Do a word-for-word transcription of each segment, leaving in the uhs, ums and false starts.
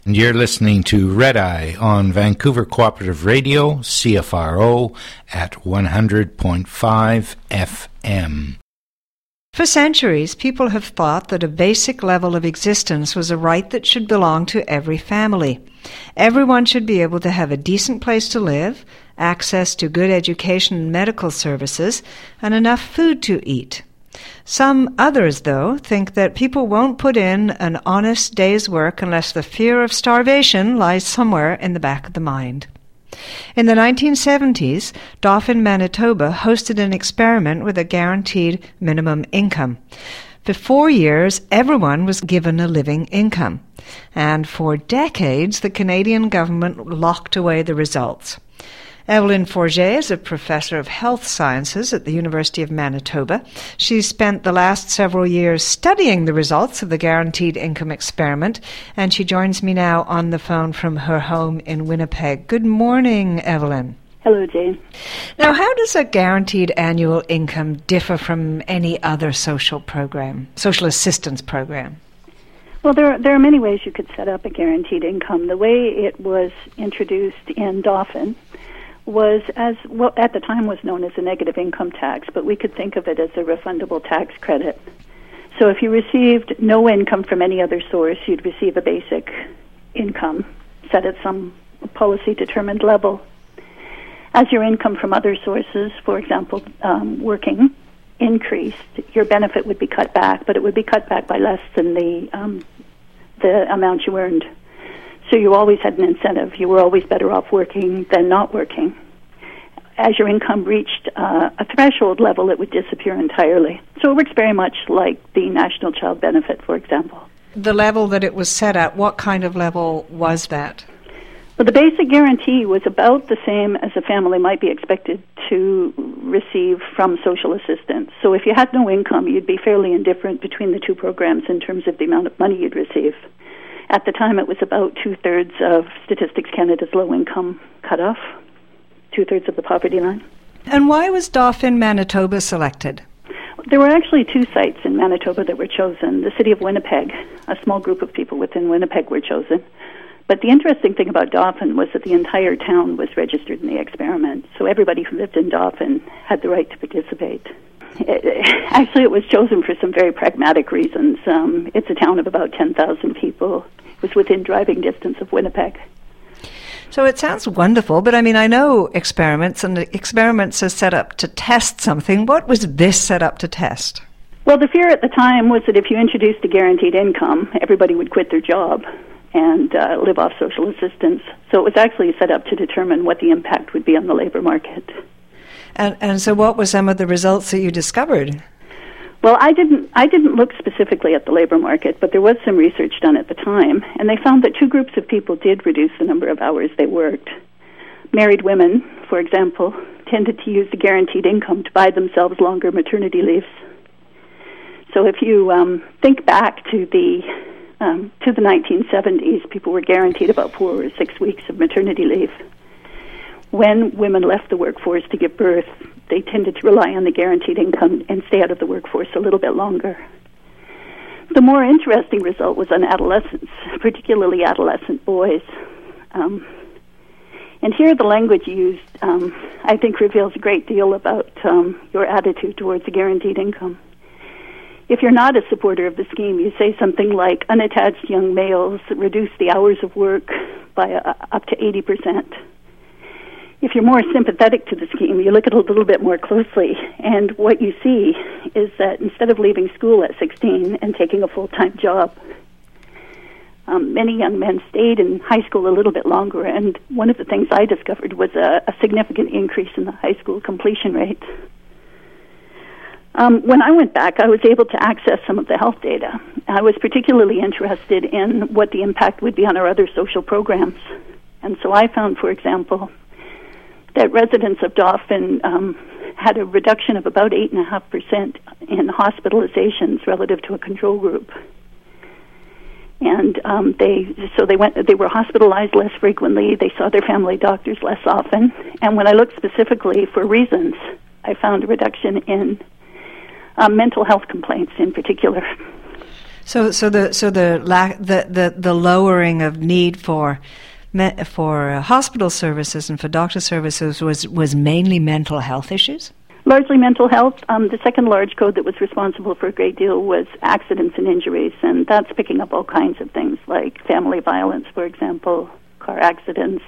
And you're listening to Red Eye on Vancouver Cooperative Radio, C F R O, at one hundred point five F M. For centuries, people have thought that a basic level of existence was a right that should belong to every family. Everyone should be able to have a decent place to live, access to good education and medical services, and enough food to eat. Some others, though, think that people won't put in an honest day's work unless the fear of starvation lies somewhere in the back of the mind. In the nineteen seventies, Dauphin, Manitoba hosted an experiment with a guaranteed minimum income. For four years, everyone was given a living income. And for decades, the Canadian government locked away the results. Evelyn Forget is a professor of health sciences at the University of Manitoba. She's spent the last several years studying the results of the guaranteed income experiment, and she joins me now on the phone from her home in Winnipeg. Good morning, Evelyn. Hello, Jane. Now, how does a guaranteed annual income differ from any other social program, social assistance program? Well, there are, there are many ways you could set up a guaranteed income. The way it was introduced in Dauphin was as what at the time was known as a negative income tax, but we could think of it as a refundable tax credit. So if you received no income from any other source, you'd receive a basic income set at some policy-determined level. As your income from other sources, for example, um, working, increased, your benefit would be cut back, but it would be cut back by less than the um, the amount you earned. So you always had an incentive. You were always better off working than not working. As your income reached uh, a threshold level, it would disappear entirely. So it works very much like the National Child Benefit, for example. The level that it was set at, what kind of level was that? Well, the basic guarantee was about the same as a family might be expected to receive from social assistance. So if you had no income, you'd be fairly indifferent between the two programs in terms of the amount of money you'd receive. At the time, it was about two-thirds of Statistics Canada's low-income cutoff, two-thirds of the poverty line. And why was Dauphin, Manitoba selected? There were actually two sites in Manitoba that were chosen. The city of Winnipeg, a small group of people within Winnipeg were chosen. But the interesting thing about Dauphin was that the entire town was registered in the experiment, so everybody who lived in Dauphin had the right to participate. It, actually, it was chosen for some very pragmatic reasons. Um, it's a town of about ten thousand people. It was within driving distance of Winnipeg. So it sounds wonderful, but I mean, I know experiments, and experiments are set up to test something. What was this set up to test? Well, the fear at the time was that if you introduced a guaranteed income, everybody would quit their job and uh, live off social assistance. So it was actually set up to determine what the impact would be on the labor market. And, and so what were some of the results that you discovered? Well, I didn't I didn't look specifically at the labor market, but there was some research done at the time, and they found that two groups of people did reduce the number of hours they worked. Married women, for example, tended to use the guaranteed income to buy themselves longer maternity leaves. So if you um, think back to the um, to the nineteen seventies, people were guaranteed about four or six weeks of maternity leave. When women left the workforce to give birth, they tended to rely on the guaranteed income and stay out of the workforce a little bit longer. The more interesting result was on adolescents, particularly adolescent boys. Um, and here the language used, um, I think, reveals a great deal about um, your attitude towards a guaranteed income. If you're not a supporter of the scheme, you say something like, unattached young males reduce the hours of work by uh, up to eighty percent. If you're more sympathetic to the scheme, you look at it a little bit more closely, and what you see is that instead of leaving school at sixteen and taking a full-time job, um, many young men stayed in high school a little bit longer, and one of the things I discovered was a, a significant increase in the high school completion rate. Um, when I went back, I was able to access some of the health data. I was particularly interested in what the impact would be on our other social programs. And so I found, for example, that residents of Dauphin um, had a reduction of about eight point five percent in hospitalizations relative to a control group. And um, they so they went they were hospitalized less frequently, they saw their family doctors less often, and when I looked specifically for reasons, I found a reduction in uh, mental health complaints in particular. So, so the so the la- the, the the lowering of need for me- for uh, hospital services and for doctor services was was mainly mental health issues. Largely mental health. Um, the second large code that was responsible for a great deal was accidents and injuries, and that's picking up all kinds of things like family violence, for example, car accidents,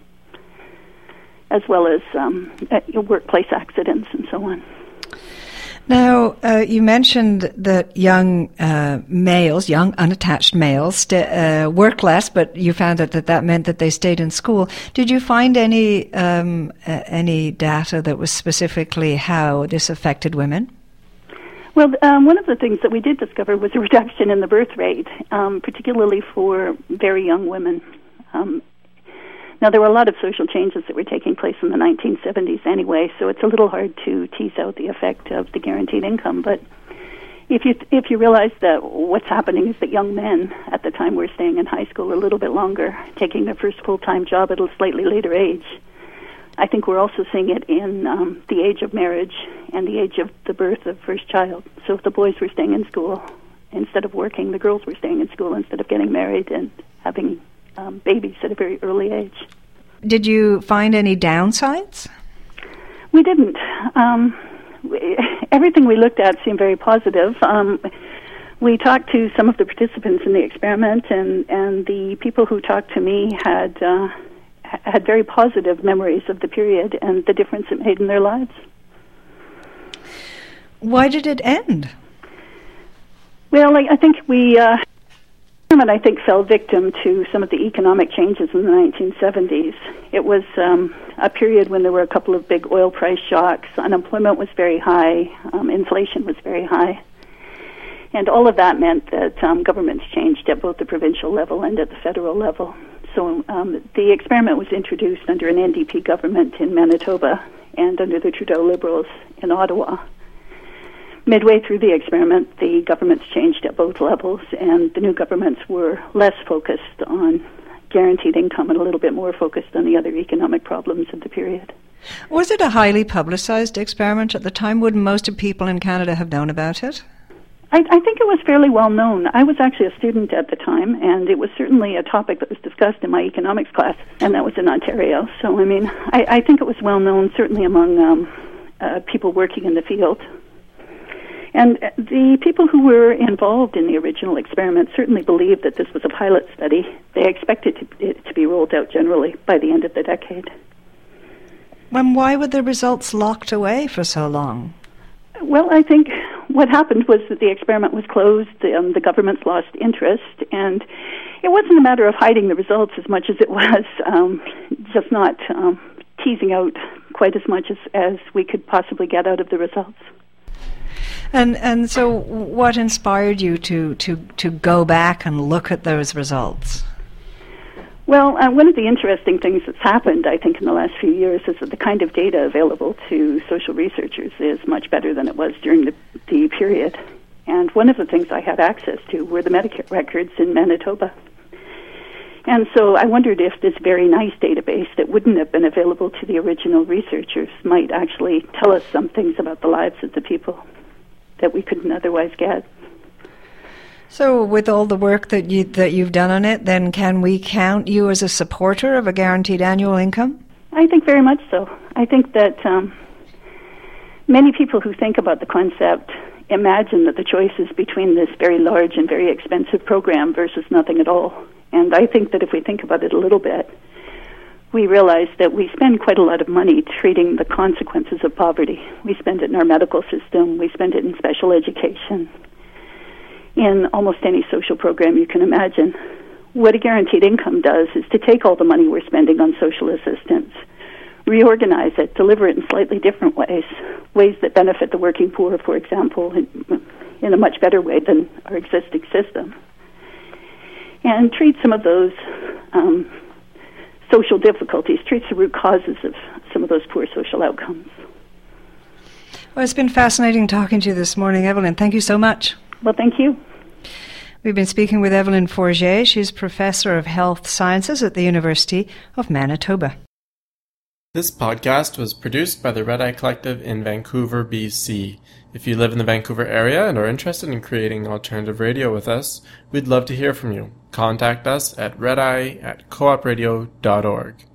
as well as um, workplace accidents and so on. Now, uh, you mentioned that young uh, males, young unattached males, st- uh, work less, but you found out that that meant that they stayed in school. Did you find any um, uh, any data that was specifically how this affected women? Well, um, one of the things that we did discover was a reduction in the birth rate, um, particularly for very young women. Um, Now, there were a lot of social changes that were taking place in the nineteen seventies anyway, so it's a little hard to tease out the effect of the guaranteed income. But if you if you realize that what's happening is that young men at the time were staying in high school a little bit longer, taking their first full-time job at a slightly later age, I think we're also seeing it in um, the age of marriage and the age of the birth of first child. So if the boys were staying in school instead of working, the girls were staying in school instead of getting married and having Um, babies at a very early age. Did you find any downsides? We didn't. Um, we, everything we looked at seemed very positive. Um, we talked to some of the participants in the experiment, and, and the people who talked to me had uh, had very positive memories of the period and the difference it made in their lives. Why did it end? Well, I, I think we... Uh, I think fell victim to some of the economic changes in the nineteen seventies. It was um, a period when there were a couple of big oil price shocks. Unemployment was very high. Um, inflation was very high. And all of that meant that um, governments changed at both the provincial level and at the federal level. So um, the experiment was introduced under an N D P government in Manitoba and under the Trudeau Liberals in Ottawa. Midway through the experiment, the governments changed at both levels, and the new governments were less focused on guaranteed income and a little bit more focused on the other economic problems of the period. Was it a highly publicized experiment at the time? Would most of people in Canada have known about it? I, I think it was fairly well known. I was actually a student at the time, and it was certainly a topic that was discussed in my economics class, and that was in Ontario. So, I mean, I, I think it was well known, certainly among um, uh, people working in the field. And the people who were involved in the original experiment certainly believed that this was a pilot study. They expected to, it to be rolled out generally by the end of the decade. Then why were the results locked away for so long? Well, I think what happened was that the experiment was closed, um, the governments lost interest, and it wasn't a matter of hiding the results as much as it was um, just not um, teasing out quite as much as, as we could possibly get out of the results. And and so what inspired you to, to, to go back and look at those results? Well, uh, one of the interesting things that's happened, I think, in the last few years is that the kind of data available to social researchers is much better than it was during the, the period. And one of the things I had access to were the Medicare records in Manitoba. And so I wondered if this very nice database that wouldn't have been available to the original researchers might actually tell us some things about the lives of the people that we couldn't otherwise get. So with all the work that, you, that you've done on it, then can we count you as a supporter of a guaranteed annual income? I think very much so. I think that um, many people who think about the concept imagine that the choice is between this very large and very expensive program versus nothing at all. And I think that if we think about it a little bit, we realize that we spend quite a lot of money treating the consequences of poverty. We spend it in our medical system, we spend it in special education, in almost any social program you can imagine. What a guaranteed income does is to take all the money we're spending on social assistance, reorganize it, deliver it in slightly different ways, ways that benefit the working poor, for example, in, in a much better way than our existing system, and treat some of those um, social difficulties, treats the root causes of some of those poor social outcomes. Well, it's been fascinating talking to you this morning, Evelyn. Thank you so much. Well, thank you. We've been speaking with Evelyn Forget. She's Professor of Health Sciences at the University of Manitoba. This podcast was produced by the Red Eye Collective in Vancouver, B C. If you live in the Vancouver area and are interested in creating alternative radio with us, we'd love to hear from you. Contact us at redeye at coop radio dot org.